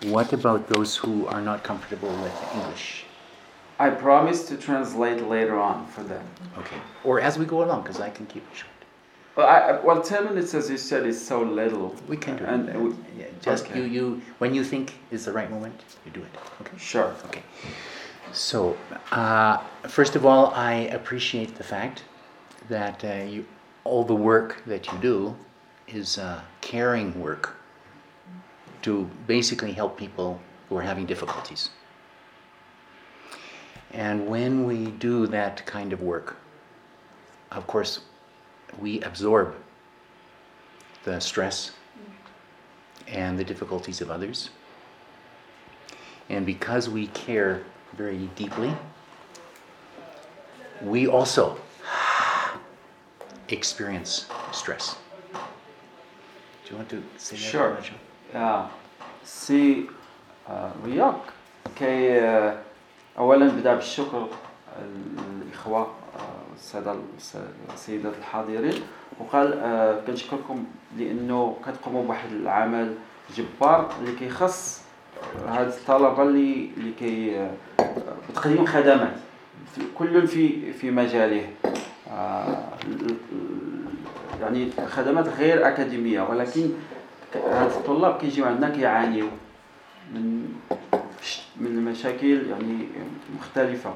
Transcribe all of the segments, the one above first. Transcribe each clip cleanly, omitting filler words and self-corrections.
What about those who are not comfortable with English? I promise to translate later on for them. Okay. Or as we go along, because I can keep it short. Well, 10 minutes, as you said, is so little. We can do it. And yeah, just okay. you when you think is the right moment, you do it. Okay. Sure. Okay. So, first of all, I appreciate the fact that all the work that you do is caring work to basically help people who are having difficulties. And when we do that kind of work, of course, we absorb the stress and the difficulties of others. And because we care very deeply, we also experience stress. Do you want to say that? Sure. سي رياك كي اولا بدا بالشكر الاخوه السيدات الحاضرين وقال كنشكركم لانه كتقوموا بواحد العمل جبار اللي كيخص هاد الطلبه اللي بتقديم خدمات كل في مجاله يعني خدمات غير اكاديميه ولكن هاد الطلاب كيجيو عندنا كيعانيو من مشاكل يعني مختلفه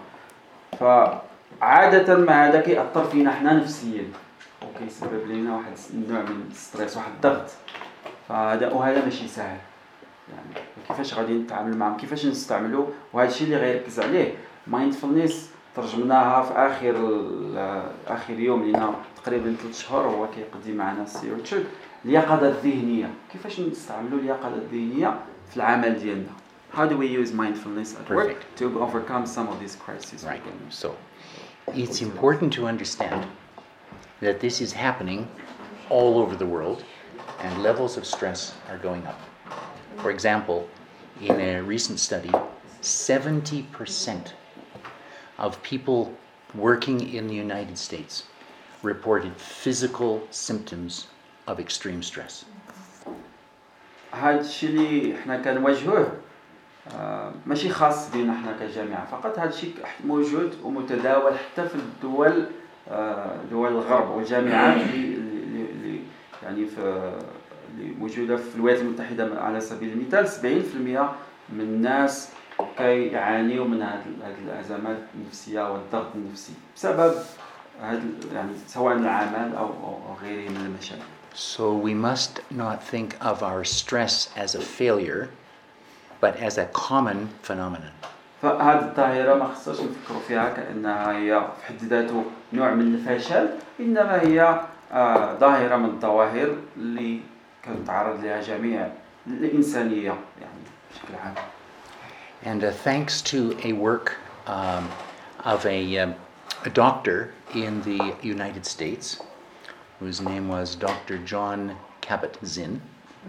فعاده ما هذا كيأثر فينا حنا نفسيا وكيسبب لنا واحد النوع من الستريس واحد الضغط وهذا ماشي سهل يعني كيفاش غادي نتعامل معهم كيفاش نستعملوا وهذا الشيء اللي غيركز عليه مايندفولنس ترجمناها في اخر يوم لنا تقريبا 3 شهور هو كيقضي معنا السي ريتشارد اليقظه الذهنيه كيفاش نستعملوا اليقظه الذهنيه في العمل ديالنا. How do we use mindfulness at work to overcome some of these crises? Right. So it's important to understand that this is happening all over the world and levels of stress are going up. For example, in a recent study, 70% of people working in the United States reported physical symptoms of extreme stress. هذا الشيء اللي احنا كنواجهوه ماشي خاص بينا احنا كجامعه فقط هذا الشيء موجود ومتداول حتى في الدول دول الغرب والجامعات اللي يعني اللي موجوده في الولايات المتحده على سبيل المثال 70% من الناس كيعانيوا من هذه الازمات النفسيه والضغط النفسي بسبب هذا يعني سواء العمل او غيره من المشاكل. So we must not think of our stress as a failure, but as a common phenomenon. فهذه الظاهرة ما خصناش نفكروا فيها كأنها هي في حد ذاته نوع من الفشل، إنما هي ظاهرة من الظواهر اللي كتعرض لها جميع الإنسانية يعني بشكل عام. And thanks to a work of a doctor in the United States, whose name was Dr. John Kabat-Zinn.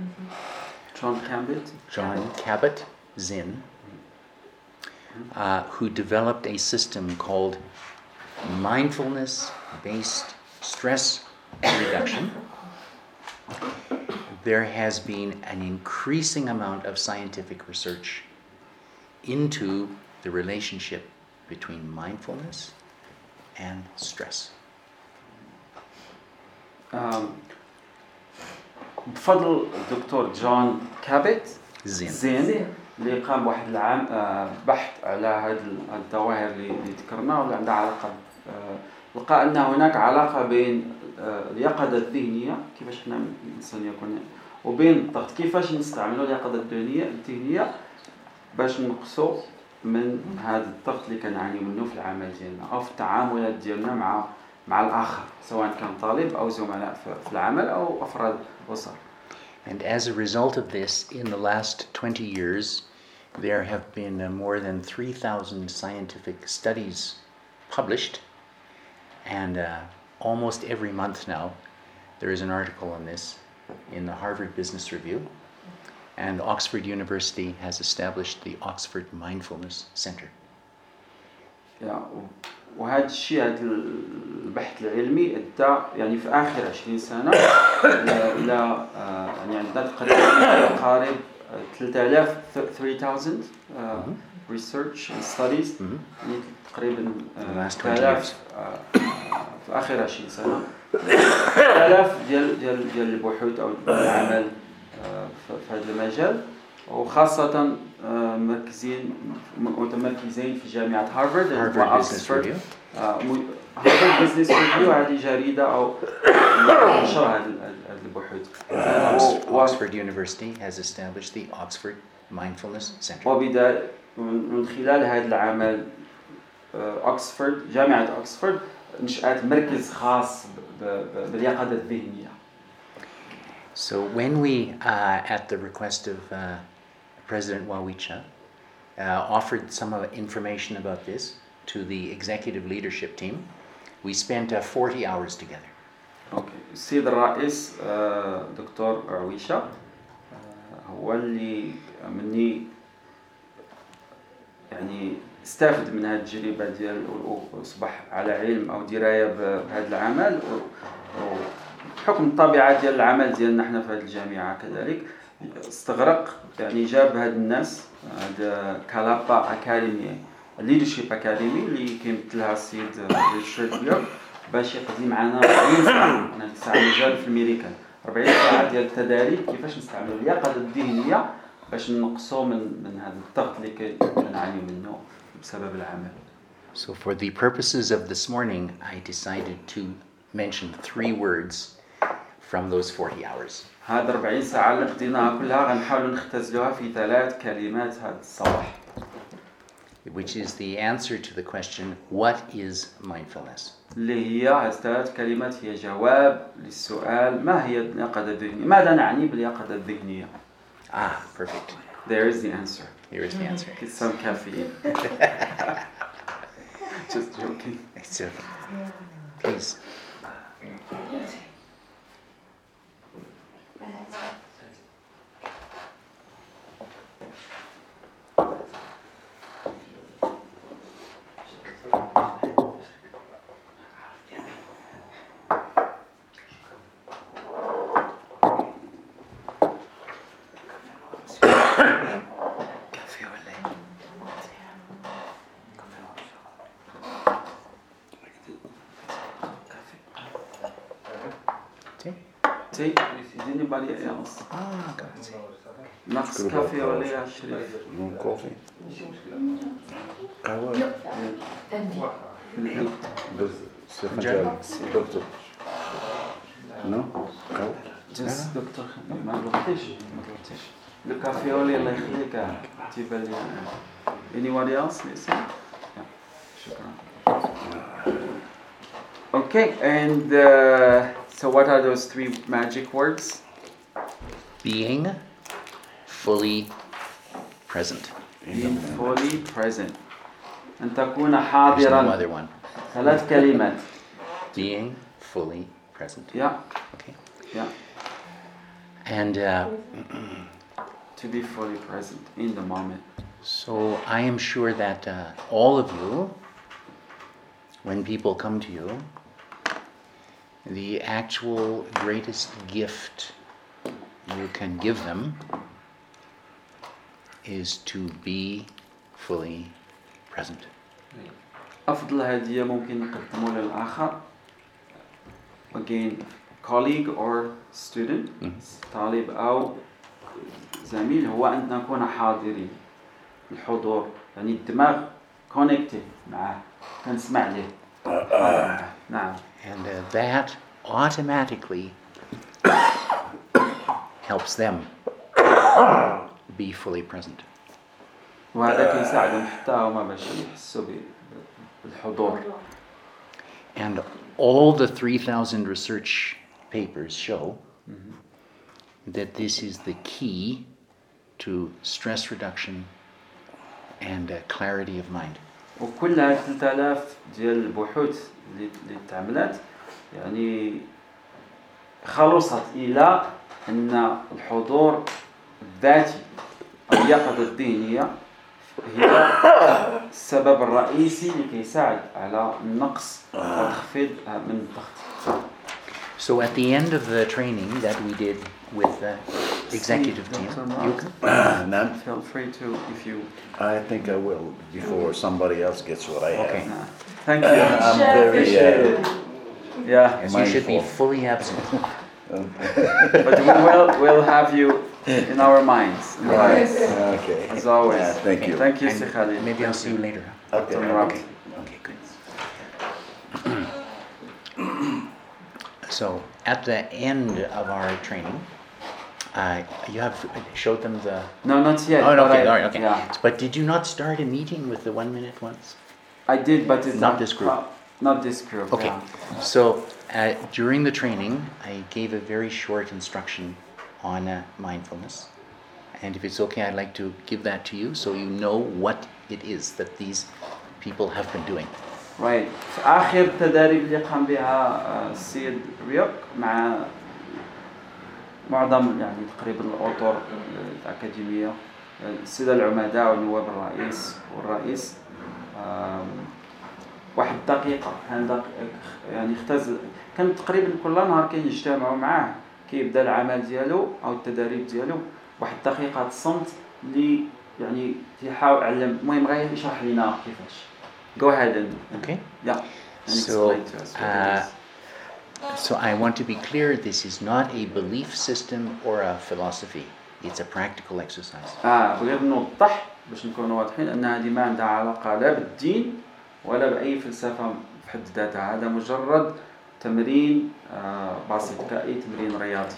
John Kabat-Zinn, who developed a system called mindfulness-based stress reduction. There has been an increasing amount of scientific research into the relationship between mindfulness and stress. بفضل الدكتور جون كابت زين اللي قام بواحد العام بحث على هذه الظواهر اللي ذكرنا واللي عندها علاقه لقى ان هناك علاقه بين اليقظه الذهنيه كيفاش حنا الانسان يكون وبين الضغط كيفاش نستعملوا اليقظه الذهنيه باش نقصوا من هذا الضغط اللي كنعانيو منه في العمل ديالنا او في التعاملات ديالنا مع الاخر سواء كان طالب او زملاء في العمل او افراد اسر. And as a result of this, in the last 20 years, there have been more than 3,000 scientific studies published, and almost every month now there is an article on this in the Harvard Business Review, and Oxford University has established the Oxford Mindfulness Center. وهذا الشيء هذا البحث العلمي ادى يعني في اخر 20 سنه الى يعني عندنا تقريبا قارب 3000 research and studies يعني تقريبا 3000 في آخر 20 سنة 3000 ديال البحوث أو العمل في هذا المجال وخاصة متمركزين في جامعة هارفارد وأكسفورد. هارفارد بزنس ريفيو هذه جريدة أو نشر هذه البحوث. Oxford University has established the Oxford Mindfulness Center. وبدأ من خلال هذا العمل جامعة أكسفورد نشأت مركز خاص باليقظة الذهنية. So when we, at the request of President Wawicha, offered some information about this to the executive leadership team, we spent 40 hours together. Okay. السيد الرئيس دكتور عويشة هو اللي مني يعني استفد من هذه التجربة ديال وأصبح على علم أو دراية بهذا العمل وبحكم الطبيعة ديال العمل ديالنا احنا في هذه الجامعة كذلك استغرق يعني جاب هاد الناس هذا كالابا أكاديمي ليدرشيب أكاديمي اللي كيمثلها السيد ريتشارد بيور باش يقضي معنا 40 ساعة. أنا الساعة مجال في الأمريكان 40 ساعة ديال التدريب كيفاش نستعملوا اليقظة الذهنية باش ننقصوا من هذا الضغط اللي كنعانيو منه بسبب العمل. So for the purposes of this morning, I decided to mention 3 words from those 40 hours. هاد 40 ساعة اللي قضيناها كلها غنحاولوا نختزلوها في 3 كلمات هاد الصباح. Which is the answer to the question, what is mindfulness? اللي هي هاد 3 كلمات هي جواب للسؤال ما هي اليقظة الذهنية؟ ماذا نعني باليقظة الذهنية؟ Perfect. There is the answer. Here is the answer. It's some caffeine. Just joking. It's okay. Please. Tea? Is anybody else? God. نقص كافي ولا يا شريف؟ No coffee. قهوة. دكتور. No. قهوة. جس دكتور ما غلطتش. الكافي ولا الله يخليك تبان لي. Anybody else? Listen. شكرا. Okay, and so what are those 3 magic words? Being fully present. Being fully present. أن تكون There's no حاضرا. other one. 3 كلمات. Being fully present. Yeah. Okay. Yeah. And To be fully present in the moment. so I am sure that all of you, when people come to you, the actual greatest gift you can give them is to be fully present. أفضل هدية ممكن نقدمها للآخر again colleague or student طالب أو زميل هو أن نكون حاضرين الحضور يعني الدماغ connected معه كنسمع له نعم. And that automatically helps them be fully present. وهذا كيساعدهم حتى هما باش يحسوا بالحضور. And all the 3,000 research papers show that this is the key to stress reduction and clarity of mind. وكل هاد 3000 ديال البحوث اللي تعملت يعني خلصت إلى أن الحضور الذاتي أو اليقظة الذهنية هي السبب الرئيسي لكي يساعد على النقص وتخفيض من الضغط. So at the end of the training that we did with the executive team, you can, None? Feel free to, if you. I think I will before somebody else gets what I have. Okay. Thank you. I'm very Yeah, yes, you should be mindful. fully absent. but we'll have you in our minds. Right. Okay. As always. Yeah, thank you. Thank you, And Sheikh Khalid. maybe I'll see you later. Huh? Okay. Dr. Murad. Okay, good. So at the end of our training, you have showed them the. No, not yet. Oh, no, but okay, all right, okay. Yeah, But did you not start a meeting with the 1 minute ones? I did, but it's Not this group. Not this group. Okay. Yeah. So during the training, I gave a very short instruction on mindfulness. And if it's okay, I'd like to give that to you so you know what it is that these people have been doing. Right. في آخر التدريب اللي قام بها السيد ريوك مع معظم يعني تقريبا الأطر الأكاديمية السادة العمداء ونواب الرئيس والرئيس واحد دقيقة يعني اختز كان تقريبا كل نهار كيجتمعوا معاه كيبدا العمل ديالو أو التدريب ديالو واحد دقيقة صمت اللي يعني تيحاول علم المهم غير يشرح لنا كيفاش. Go ahead and Okay? yeah. And So, explain to us what it is. So I want to be clear, this is not a belief system or a philosophy. It's a practical exercise. بغيت نوضح باش نكونوا واضحين ان هذه ما عندها علاقه لا بالدين ولا باي فلسفه في حد ذاتها هذا مجرد تمرين بسيط كاي تمرين رياضي.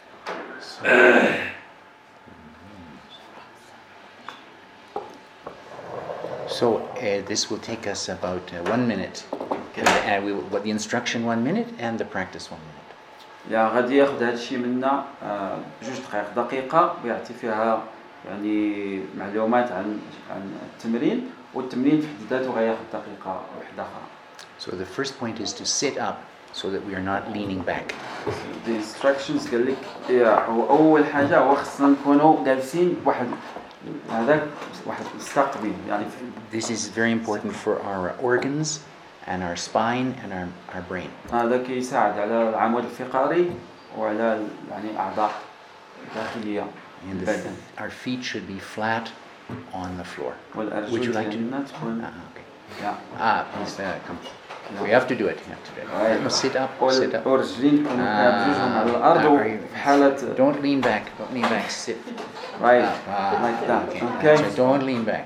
So this will take us about 1 minute. And we will, the instruction 1 minute and the practice 1 minute. يا غادي ياخذ هذا الشيء منا جوج دقيقه ويعطي فيها يعني معلومات عن التمرين والتمرين في حد ذاته غياخذ دقيقه واحده اخرى. So the first point is to sit up so that we are not leaning back. The instructions قال لك هو اول حاجه هو خصنا نكونوا جالسين واحد هذاك واحد مستقبل يعني. This is very important for our organs and our spine and our brain. هذا كيساعد على العمود الفقري وعلى يعني الاعضاء الداخليه And البدن. our feet should be flat on the floor. والارجل Would you like to? ديالنا تكون Okay. Please come. We have to do it. You have to do it. Right. Sit up. Sit up. والرجلين تكونوا بجوجهم على الارض وفي حاله Don't lean back. Don't lean back. Sit. right Up. like that. Okay. Okay. So don't lean back.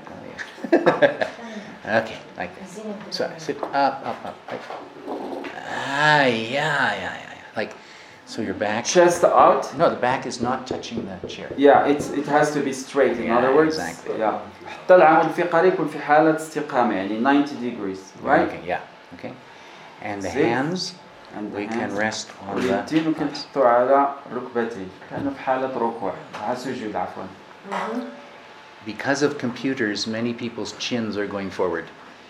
Okay, like this. So sit up. Right. Yeah. Like, so your back. Chest out. No, the back is not touching the chair. Yeah, it has to be straight. In Yeah, other words, exactly. yeah. حتى العمود الفقري يكون في حالة استقامة يعني 90 degrees, right? Okay, yeah. Okay. And the See? hands, And the we can hands. rest on واليدين the. ممكن تحطوا على ركبتي كأنه في حالة ركوع على سجود عفوا. Because of computers, many people's chins are going forward.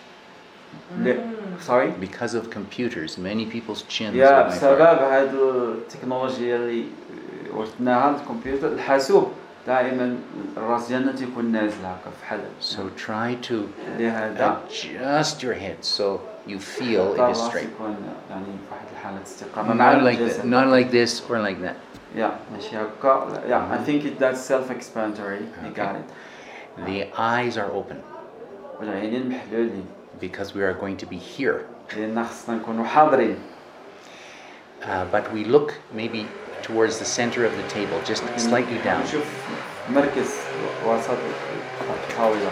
Sorry? Because of computers, many people's chins يا are going بسبب forward. هذه التكنولوجيا اللي ورثناها الكمبيوتر الحاسوب دائما الراس ديالنا تيكون نازل هكا في حالة. So try to لهذا adjust your head so you feel it is الراس straight. يكون يعني في واحد الحالة استقامة مع Not like الجسد. this, not like this or like that. Yeah, ماشي هكا. Yeah, I think that's self-explanatory. You got it. The eyes are open والعينين محلولين because we are going to be here. لأن خصنا نكونوا حاضرين. But we look maybe towards the center of the table, just slightly down. نشوف مركز وسط الطاولة.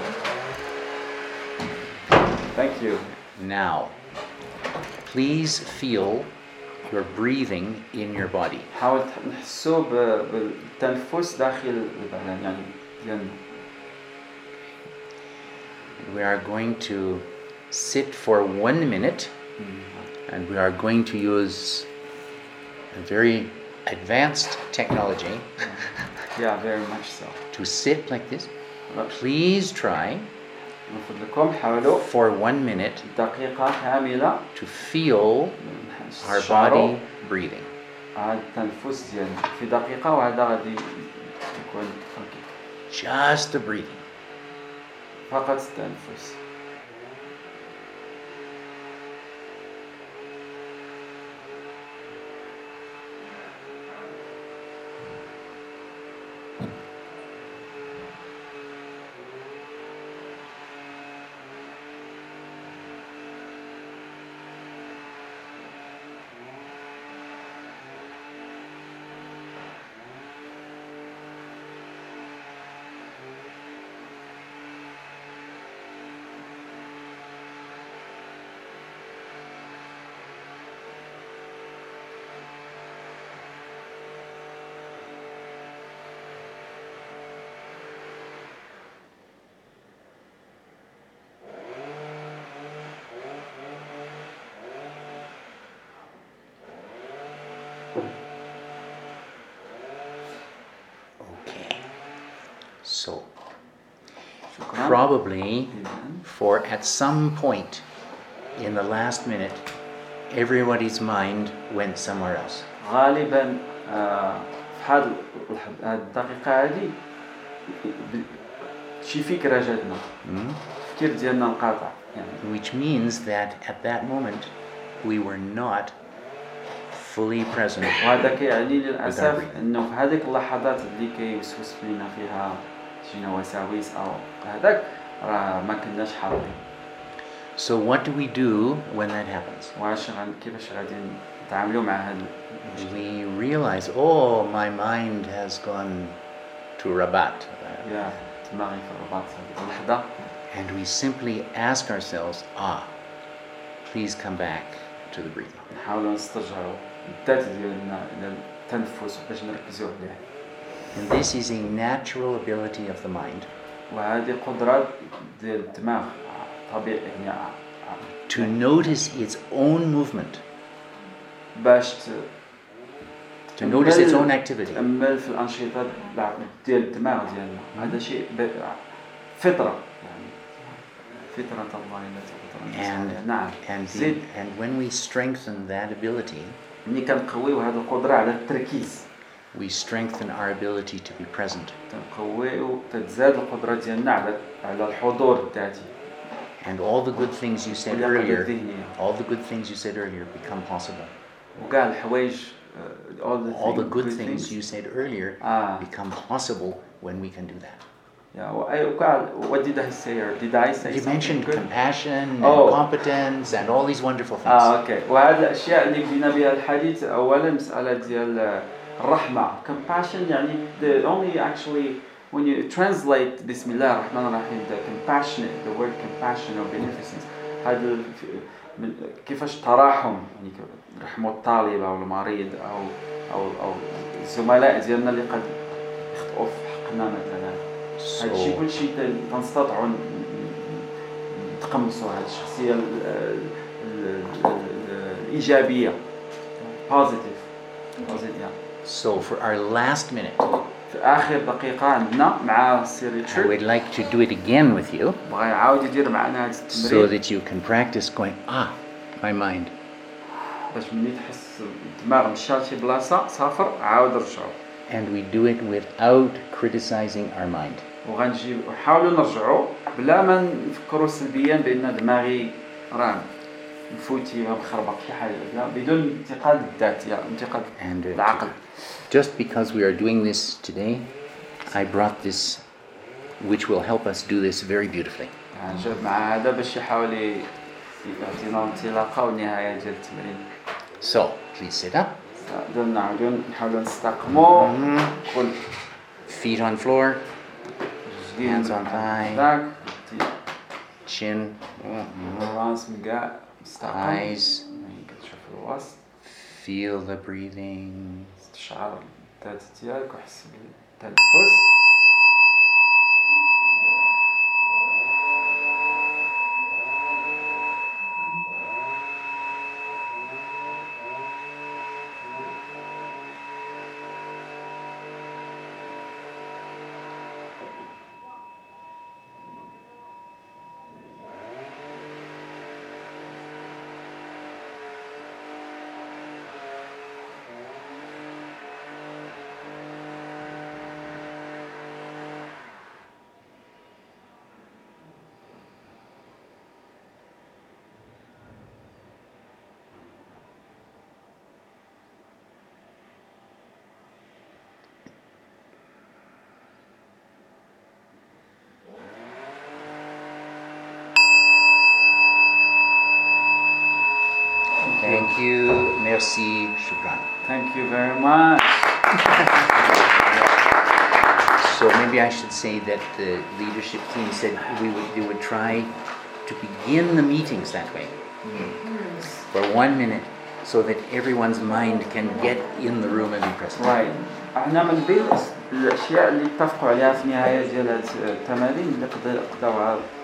Thank you. Now, please feel your breathing in your body. حاول نحسوا بالتنفس داخل البدن يعني ديالنا. We are going to sit for 1 minute and we are going to use a very advanced technology Yeah, very much so. to sit like this. Please try من فضلكم حاولوا for 1 minute دقيقة كاملة to feel our نشعروا body breathing. هذا التنفس ديالنا في دقيقة وهذا غادي يكون أوكي. Just the breathing. فقط التنفس. So, شكرا. probably إذن for at some point in the last minute, everybody's mind went somewhere else. غالبا في هذه الدقيقة هذه شي فكرة جاتنا التفكير ديالنا انقطع يعني. Which means that at that moment, we were not fully present. وهذا كيعني للأسف أنه في هذيك اللحظات اللي كيوسوس لنا فيها شي وساوس أو هذاك راه ما كناش حاضرين. So what do we do when that happens? كيفاش غادي نتعاملوا مع هذا؟ We realize, oh, my mind has gone to Rabat. يا دماغي في الرباط هذيك اللحظة. And we simply ask ourselves, please come back to the breathing. نحاولوا نسترجعوا الذات ديالنا إلى التنفس باش نركزوا عليه. And this is a natural ability of the mind وهذه قدرة ديال الدماغ طبيعي يعني to notice its own movement, باش to notice its own activity. تأمل في الأنشطة ديال الدماغ ديالنا. هذا شيء فطرة يعني فطرة الله التي نعم. And when we strengthen that ability, ملي كنقويو هذه القدرة على التركيز we strengthen our ability to be present. تنقويو تتزاد القدرة ديالنا على الحضور الذاتي. And all the good things you said earlier, become possible. وكاع الحوايج all the good things you said earlier become possible when we can do that. What did I say? Did I say you mentioned good? Compassion and competence and all these wonderful things. Okay. وهذا الأشياء اللي بدينا بها الحديث أولا مسألة ديال الرحمة. Compassion يعني the only actually when you translate بسم الله الرحمن الرحيم the compassionate the word compassion or beneficence هذا كيفاش تراحم يعني رحموا الطالب أو المريض أو الزملاء ديالنا اللي قد يخطئوا في حقنا مثلا. هذا الشيء كل شيء تنستطيعوا نتقمصوا هذه الشخصية الإيجابية positive. So for our last minute, في آخر دقيقة عندنا مع سير I would like to do it again with you, بغا يعاود يدير معنا هذا التمرين so that you can practice going, my mind. باش ملي تحس الدماغ مشى لشي بلاصة سافر عاود رجعوا. And we do it without criticizing our mind. وغنجيب نحاولوا نرجعوا بلا ما نفكروا سلبيا بأن دماغي راه مفوتي مخربق شي حاجة، لا بدون انتقاد الذات انتقاد العقل. Just because we are doing this today, I brought this, which will help us do this very beautifully. جاب مع هذا باش يحاول يعطينا انطلاقة والنهاية ديال التمرين. So, please sit up. نعاودوا نحاولوا نستقموا. Feet on floor. Hands on thigh. Chin. راس مقاع مستقم. Eyes. كتشوف الوسط. Feel the breathing. استشعر الذات ديالك وحس بالتنفس. Thank you. Merci. Shukran. Thank you very much. So maybe I should say that the leadership team said they would try to begin the meetings that way for 1 minute, so that everyone's mind can get in the room and be present. Right. احنا من بين الاشياء اللي اتفقوا عليها في النهايه ديال التمارين اللي قدروها